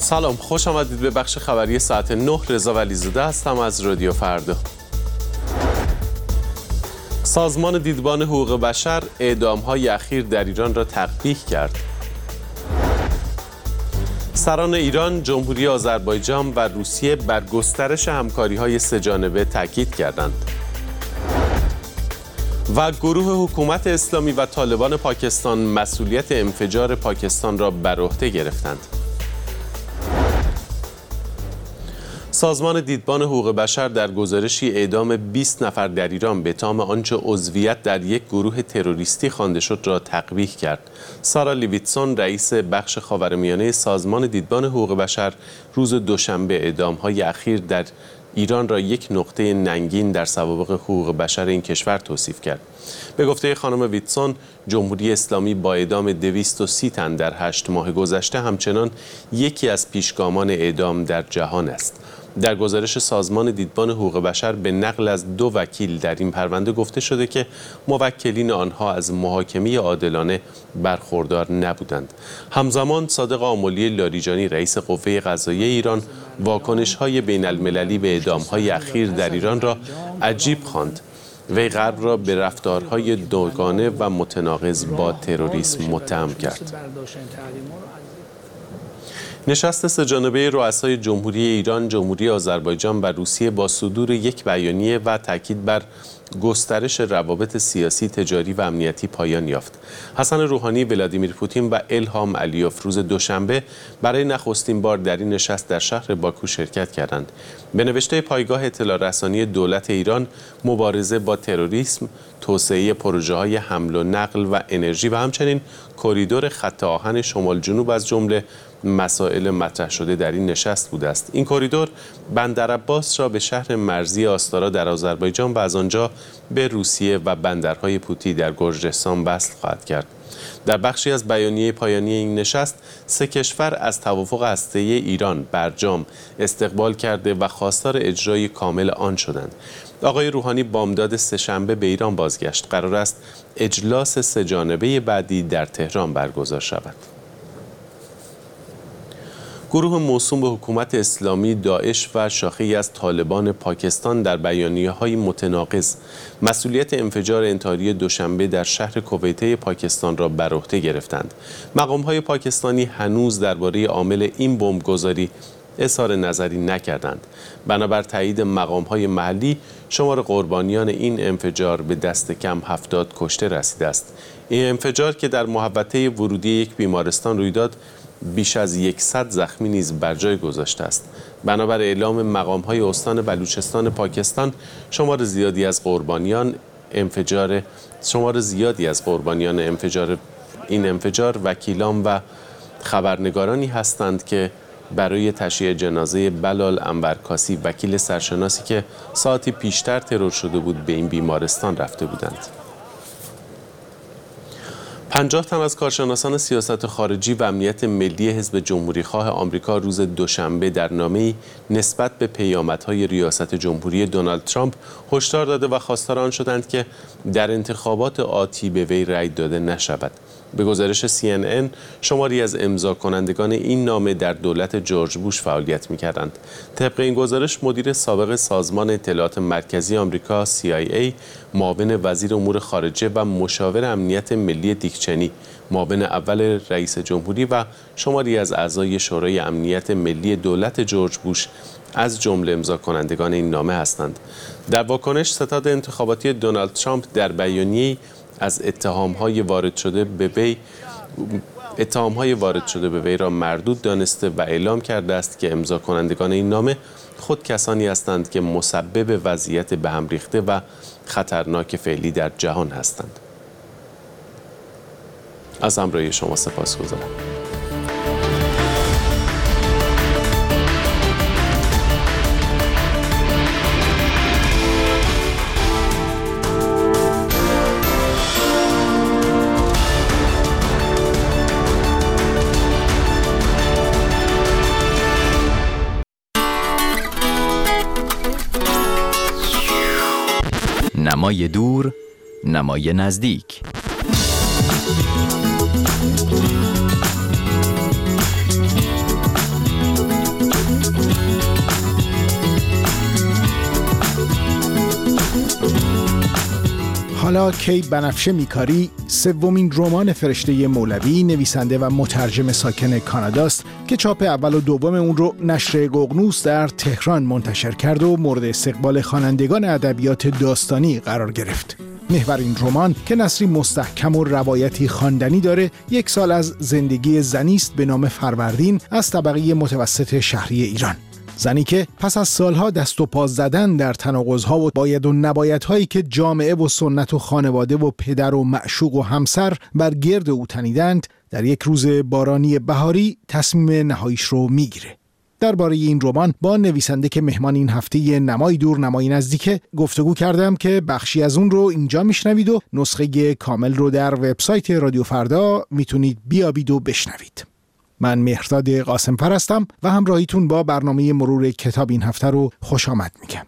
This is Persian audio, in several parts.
سلام، خوش آمدید به بخش خبری ساعت 9. رضا ولیزاده هستم از رادیو فردا. سازمان دیدبان حقوق بشر اعدام‌های اخیر در ایران را تقبیح کرد. سران ایران، جمهوری آذربایجان و روسیه بر گسترش همکاری‌های سه‌جانبه تاکید کردند. و گروه حکومت اسلامی و طالبان پاکستان مسئولیت انفجار پاکستان را بر عهده گرفتند. سازمان دیدبان حقوق بشر در گزارشی اعدام 20 نفر در ایران به تام آنچه عضویت در یک گروه تروریستی خوانده شد را تقبیح کرد. سارا لیویتسون، رئیس بخش خاورمیانه سازمان دیدبان حقوق بشر، روز دوشنبه اعدام‌های اخیر در ایران را یک نقطه ننگین در سوابق حقوق بشر این کشور توصیف کرد. به گفته خانم ویتسون، جمهوری اسلامی با اعدام 230 تن در 8 ماه گذشته همچنان یکی از پیشگامان اعدام در جهان است. در گزارش سازمان دیدبان حقوق بشر به نقل از 2 وکیل در این پرونده گفته شده که موکلین آنها از محاکمه عادلانه برخوردار نبودند. همزمان صادق آملی لاریجانی، رئیس قوه قضاییه ایران، واکنش‌های بین‌المللی به اعدام‌های اخیر در ایران را عجیب خواند. وی غرب را به رفتارهای دوگانه و متناقض با تروریسم متهم کرد. نشست سه‌جانبه رؤسای جمهوری ایران، جمهوری آذربایجان و روسیه با صدور یک بیانیه و تاکید بر گسترش روابط سیاسی، تجاری و امنیتی پایان یافت. حسن روحانی، ولادیمیر پوتین و الهام علیوف روز دوشنبه برای نخستین بار در این نشست در شهر باکو شرکت کردند. به نوشته پایگاه اطلاع رسانی دولت ایران، مبارزه با تروریسم، توسعه پروژه‌های حمل و نقل و انرژی و همچنین کریدور خط آهن شمال جنوب از جمله مسائل مطرح شده در این نشست بوده است. این کریدور بندر عباس را به شهر مرزی آستارا در آذربایجان و از آنجا به روسیه و بندرهای پوتی در گرجستان وصل خواهد کرد. در بخشی از بیانیه پایانی این نشست، 3 کشور از توافق هسته‌ای ایران برجام استقبال کرده و خواستار اجرای کامل آن شدند. آقای روحانی بامداد سه‌شنبه به ایران بازگشت. قرار است اجلاس سه‌جانبه بعدی در تهران برگزار شود. گروه موسوم به حکومت اسلامی، داعش و شاخه‌ای از طالبان پاکستان در بیانیه‌های متناقض مسئولیت انفجار انتحاری دوشنبه در شهر کویته پاکستان را بر عهده گرفتند. مقام‌های پاکستانی هنوز درباره عامل این بمبگذاری اظهار نظری نکردند. بنابر تایید مقام‌های محلی، شمار قربانیان این انفجار به دست کم 70 کشته رسیده است. این انفجار که در محوطه ورودی یک بیمارستان روی داد، بیش از 100 زخمی نیز بر جای گذاشته است. بنابر اعلام مقام‌های استان بلوچستان پاکستان، شمار زیادی از قربانیان این انفجار وکیلان و خبرنگارانی هستند که برای تشییع جنازه بلال انورکاسی، وکیل سرشناسی که ساعتی پیشتر ترور شده بود، به این بیمارستان رفته بودند. 50 تن از کارشناسان سیاست خارجی و امنیت ملی حزب جمهوری‌خواه آمریکا روز دوشنبه در نامه‌ای نسبت به پیامدهای ریاست جمهوری دونالد ترامپ هشدار داده و خواستار آن شدند که در انتخابات آتی به وی رأی داده نشود. به گزارش CNN، شماری از امضا کنندگان این نامه در دولت جورج بوش فعالیت می‌کردند. طبق این گزارش، مدیر سابق سازمان اطلاعات مرکزی آمریکا CIA، معاون وزیر امور خارجه و مشاور امنیت ملی دیک چنی، معاون اول رئیس جمهوری و شماری از اعضای شورای امنیت ملی دولت جورج بوش از جمله امضا کنندگان این نامه هستند. در واکنش، ستاد انتخاباتی دونالد ترامپ در بیانیه‌ای از اتهام‌های وارد شده به وی را مردود دانسته و اعلام کرده است که امضا کنندگان این نامه خود کسانی هستند که مسبب وضعیت به هم ریخته و خطرناک فعلی در جهان هستند. از همراهی شما سپاسگزارم. نمای دور، نمای نزدیک. حالا کی بنفشه میکاری سومین رمان فرشته مولوی، نویسنده و مترجم ساکن کاناداست که چاپ اول و دوم اون رو نشر ققنوس در تهران منتشر کرد و مورد استقبال خوانندگان ادبیات داستانی قرار گرفت. محور این رمان که نثری مستحکم و روایتی خواندنی داره، 1 سال از زندگی زنی است به نام فروردین از طبقه متوسط شهری ایران. زنی که پس از سالها دست و پا زدن در تناقض‌ها و باید و نبایدهایی که جامعه و سنت و خانواده و پدر و معشوق و همسر بر گرد او تنیدند، در یک روز بارانی بهاری تصمیم نهاییش رو میگیره. درباره این رمان با نویسنده که مهمان این هفته نمای دور نمای نزدیک گفتگو کردم که بخشی از اون رو اینجا میشنوید و نسخه کامل رو در وبسایت رادیو فردا میتونید بیابید و بشنوید. من مهرداد قاسم‌فر هستم و همراهیتون با برنامه مرور کتاب این هفته رو خوش آمد میگم.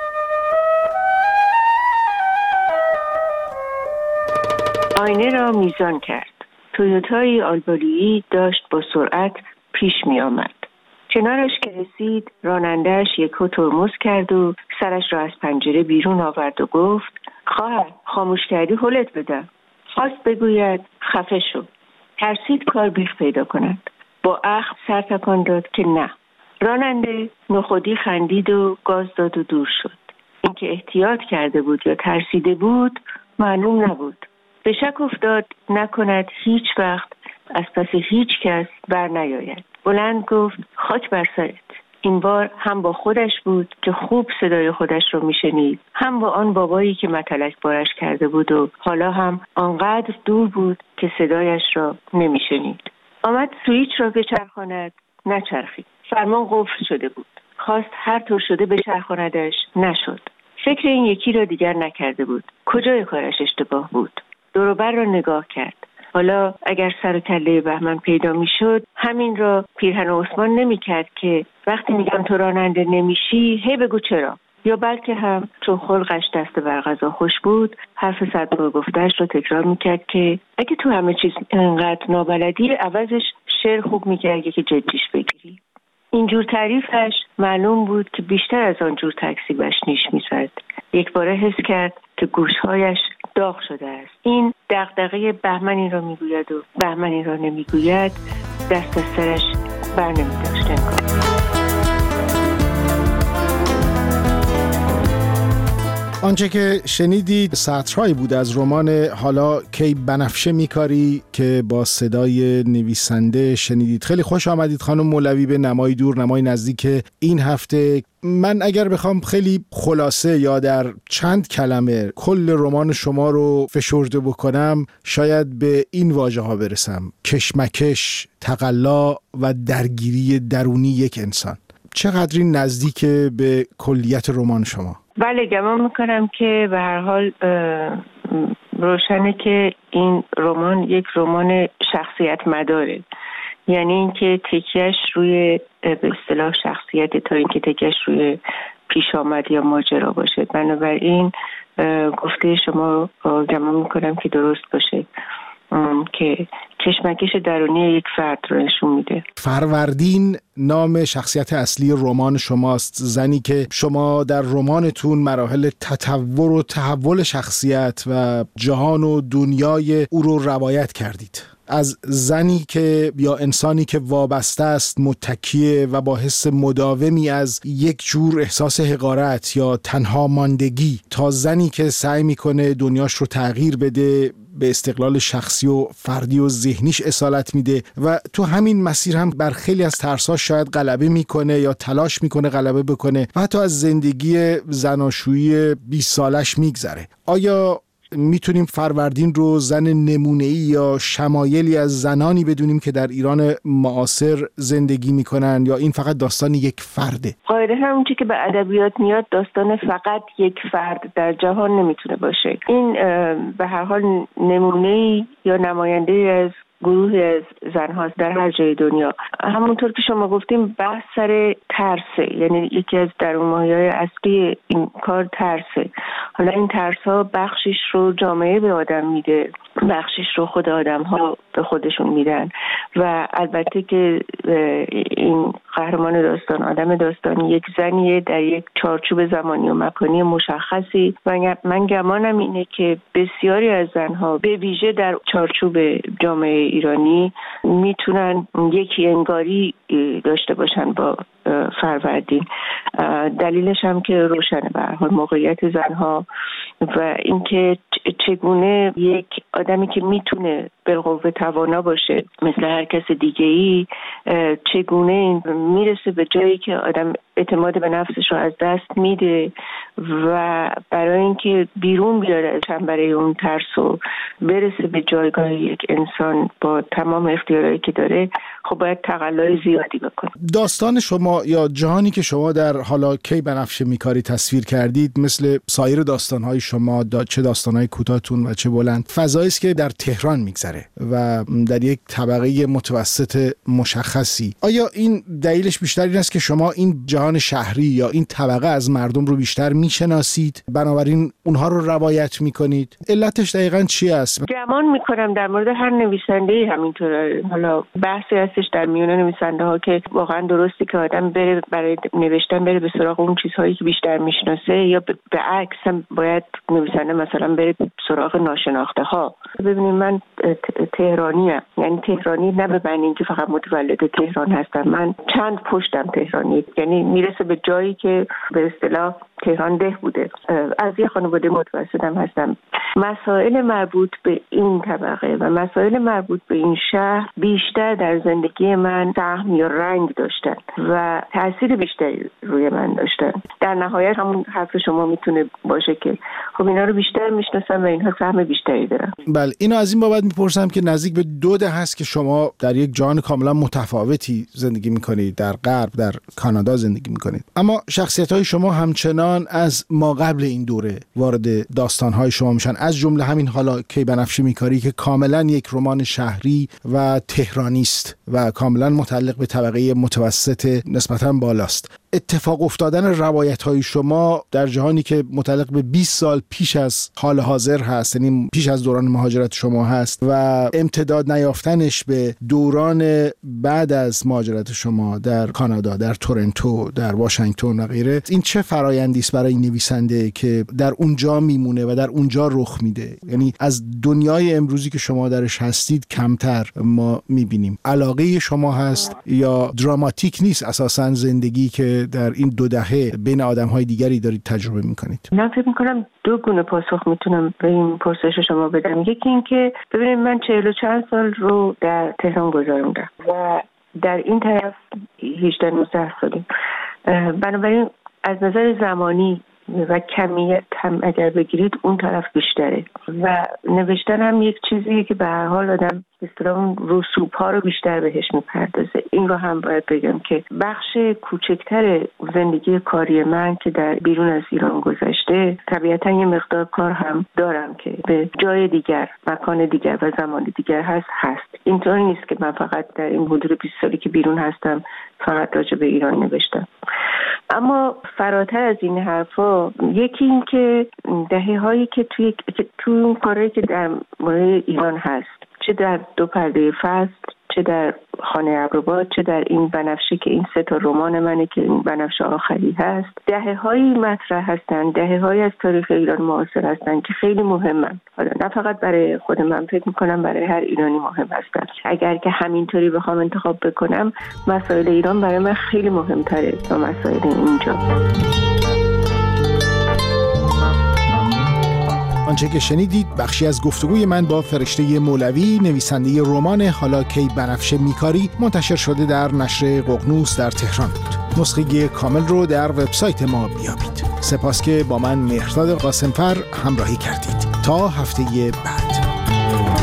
آینه را میزان کرد. تویوتای آلبالیی داشت با سرعت پیش می آمد. کنارش که رسید راننده‌اش یکو ترمز کرد و سرش را از پنجره بیرون آورد و گفت: خواهر خاموش کردی هلت بدم. خواست بگوید خفه شو. ترسید کار بیخ پیدا کند. با اخم سر تکان داد که نه. راننده نخودی خندید و گاز داد و دور شد. اینکه احتیاط کرده بود یا ترسیده بود معلوم نبود. به شک افتاد نکند هیچ وقت از پس هیچ کس بر نیاید. بلند گفت: خاک بر سرت. این بار هم با خودش بود که خوب صدای خودش رو میشنید، هم با آن بابایی که متلک بارش کرده بود و حالا هم آنقدر دور بود که صدایش را نمیشنید. آمد سویچ را بچرخاند، نچرخید. فرمان قفل شده بود. خواست هر طور شده بچرخاندش، نشد. فکر این یکی را دیگر نکرده بود. کجای کارش اشتباه بود؟ دور و بر را نگاه کرد. حالا اگر سر و کله بهمن پیدا میشد، همین را پیرهن عثمان نمی‌کرد که وقتی میگم تو راننده نمیشی هی بگو چرا، یا بلکه هم چون خلقش دست بر غذا خوش بود حرف 100 بار گفته‌اش رو تکرار میکرد که اگه تو همه چیز انقدر نابلدی عوضش شعر خوب میکردی که جدیش بگیری. اینجور تعریفش معلوم بود که بیشتر از آنجور تکذیبش نیش میزد. یک باره حس کرد که گوشهایش داغ شده است. این دغدغه بهمنی را میگوید و بهمنی را نمیگوید دست از سرش بر نمیداشت انگار. آنچه که شنیدید سطرهایی بود از رمان حالا کی بنفشه میکاری که با صدای نویسنده شنیدید. خیلی خوش آمدید خانم مولوی به نمای دور نمای نزدیک این هفته. من اگر بخوام خیلی خلاصه یا در چند کلمه کل رمان شما رو فشرده بکنم، شاید به این واژه ها برسم: کشمکش، تقلا و درگیری درونی یک انسان. چقدر نزدیک به کلیت رمان شما؟ بله، گمان میکنم که به هر حال روشنه که این رمان یک رمان شخصیت مداره، یعنی اینکه تکیهش روی به اصطلاح شخصیت تا اینکه تکیهش روی پیش آمد یا ماجرا باشه. بنابراین گفته شما گمان میکنم که درست باشه که کشمکش درونی یک فرد رو نشون میده. فروردین نام شخصیت اصلی رمان شماست، زنی که شما در رمانتون مراحل تطور و تحول شخصیت و جهان و دنیای او رو روایت کردید. از زنی که یا انسانی که وابسته است، متکیه و با حس مداومی از یک جور احساس حقارت یا تنها ماندگی، تا زنی که سعی میکنه دنیاش رو تغییر بده، به استقلال شخصی و فردی و ذهنیش اصالت میده و تو همین مسیر هم بر خیلی از ترساش شاید غلبه میکنه یا تلاش میکنه غلبه بکنه و حتی از زندگی زناشویی 20 سالش میگذره. آیا میتونیم فروردین رو زن نمونه‌ای یا شمایلی از زنانی بدونیم که در ایران معاصر زندگی میکنن، یا این فقط داستان یک فرده؟ قاعده همون چی که به ادبیات میاد داستان فقط یک فرد در جهان نمیتونه باشه. این به هر حال نمونه‌ای یا نماینده‌ای از گروهی از زن‌هاست در هر جای دنیا. همونطور که شما گفتیم بحث سر ترسه، یعنی یکی از درون‌مایه‌های اصلی این کار ترسه. حالا این ترس‌ها بخشش رو جامعه به آدم میده، بخشش رو خود آدم‌ها به خودشون میدن و البته که این قهرمان داستان، آدم داستانی، یک زنیه در یک چارچوب زمانی و مکانی مشخصی و من گمانم اینه که بسیاری از زنها به ویژه در چارچوب جامعه ایرانی میتونن یکی انگاری داشته باشن با فروردین. دلیلش هم که روشنه به هر حال موقعیت زنها و اینکه چگونه یک آدمی که میتونه بالقوه توانا باشه مثل هر کس دیگه‌ای چگونه میرسه به جایی که آدم اعتماد به نفسش رو از دست میده و برای اینکه بیرون بیاره از چنبره اون ترس و برسه به جایگاه یک انسان با تمام اختیارایی که داره، خب باید تقلای زیادی بکنه. داستان شما یا جهانی که شما در حالا کیبنفشه میکاری تصویر کردید مثل سایر داستانهای شما، چه داستانهای کوتاهتون و چه بلند، فضایی است که در تهران میگذره و در یک طبقه متوسط مشخصی. آیا این دلیلش بیشتر این است که شما این جهان شهری یا این طبقه از مردم رو بیشتر میشناسید، بنابراین اونها رو روایت میکنید؟ علتش دقیقاً چی است؟ گمان میکنم در مورد هر نویسنده‌ای همینطوره. حالا بحثی هستش در میون نویسنده ها که واقعا درستی که آدم بره برای نوشتن بره به سراغ اون چیزهایی که بیشتر میشناسه، یا به عکس هم باید نویسنده مثلا بره به سراغ ناشناخته ها. ببینید من تهرانیم، یعنی تهرانی نه به معنی اینکه فقط متولد تهران هستم، من چند پشتم تهرانی، یعنی میرسه به جایی که به اصطلاح تهران ده بوده. از یه خانواده متوسطم هستم. مسائل مربوط به این طبقه و مسائل مربوط به این شهر بیشتر در زندگی من سهم یا رنگ داشتن و تأثیر بیشتری روی من داشتن. در نهایت همون حرف شما میتونه باشه که خب اینا رو بیشتر میشناسم و اینها سهم بیشتری دارن. بله، اینو از این بابت میپرسم که نزدیک به 2 دهه هست که شما در یک جهان کاملا متفاوتی زندگی میکنید، در غرب، در کانادا زندگی میکنید، اما شخصیت‌های شما همچنان از ما قبل این دوره وارد داستان‌های شما میشن، از جمله همین حالا کیبنفشه میکاری که کاملا یک رمان شهری و تهرانی است و کاملا متعلق به طبقه متوسط نسبتاً بالاست. اتفاق افتادن روایت‌های شما در جهانی که متعلق به 20 سال پیش از حال حاضر هست، یعنی پیش از دوران مهاجرت شما هست و امتداد نیافتنش به دوران بعد از مهاجرت شما در کانادا، در تورنتو، در واشنگتن و غیره، این چه فرایندی است برای نویسنده که در اونجا میمونه و در اونجا رخ میده؟ یعنی از دنیای امروزی که شما درش هستید کمتر ما میبینیم. علاقه شما هست یا دراماتیک نیست اساساً زندگی که در این 2 دهه بین آدم‌های دیگری دارید تجربه می‌کنید؟ من فکر می‌کنم 2 گونه پاسخ میتونم به این پرسش شما بدم. یکی این که ببینید من 40 و چند سال رو در تهران گذروندم و در این طرف 18-19 ساله. بنابراین از نظر زمانی و کمیت هم اگر بگیرید اون طرف بیشتره و نوشتن هم یک چیزیه که به هر حال آدم اصطلاحاً رسوب‌ها رو بیشتر بهش میپردازه. این رو هم باید بگم که بخش کوچکتر زندگی کاری من که در بیرون از ایران گذشته، طبیعتاً یه مقدار کار هم دارم که به جای دیگر، مکان دیگر و زمان دیگر هست. اینطور نیست که من فقط در این حدود 20 سالی که بیرون هستم فقط راجع به ایران نوشتم. اما فراتر از این حرفا، یکی این که دهه‌هایی که تو کاری که در مورد ایران هست، چه در 2 پرده فصل، چه در خانه ابروباد، چه در این بنفشه که این 3 تا رمان منه که این بنفشه آخری هست، دهه‌هایی مطرح هستن، دهه‌هایی از تاریخ ایران معاصر هستن که خیلی مهمن. حالا نه فقط برای خود من، فکر می‌کنم برای هر ایرانی مهم هستن. اگر که همینطوری بخوام انتخاب بکنم، مسائل ایران برای من خیلی مهم‌تره تا مسائل اینجا. آنچه که شنیدید بخشی از گفتگوی من با فرشته مولوی، نویسنده رمان حالا کیبنفشه میکاری، منتشر شده در نشر ققنوس در تهران بود. نسخه کامل رو در وبسایت ما بیابید. سپاس که با من مهرداد قاسمفر همراهی کردید. تا هفته بعد.